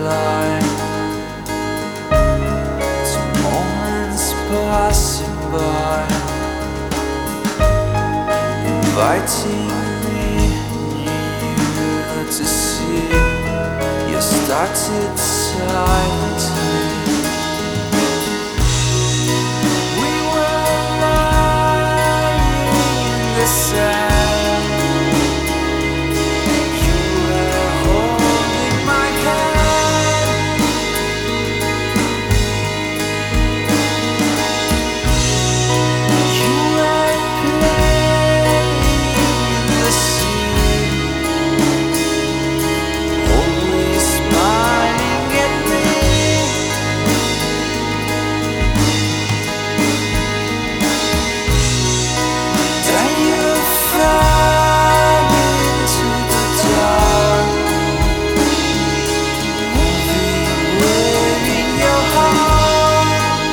line to moments passing by, inviting me to see. You started silently. We were lying in the sand. You were holding my hand. You were playing in the sea, always smiling at me. Then you fell into the dark, moving within your heart.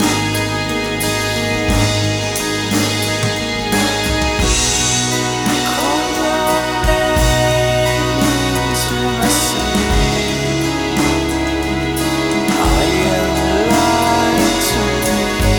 Call your name into my sleep. I am lying to me.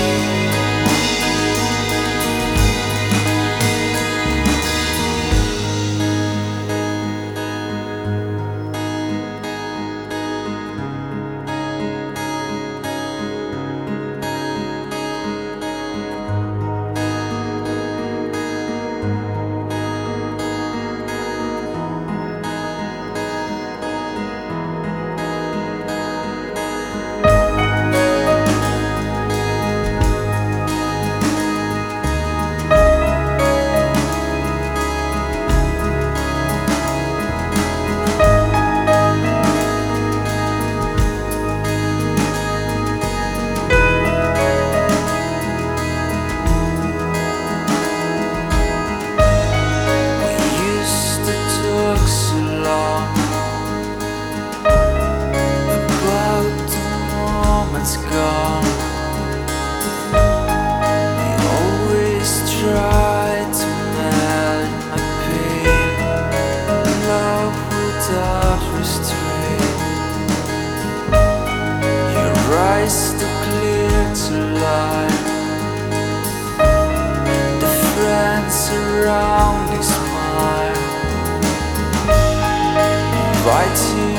We used to talk so long about the moments gone. We always tried to melt my pain, love without restraint. Your eyes too clear to lie, the friends surrounding smile, inviting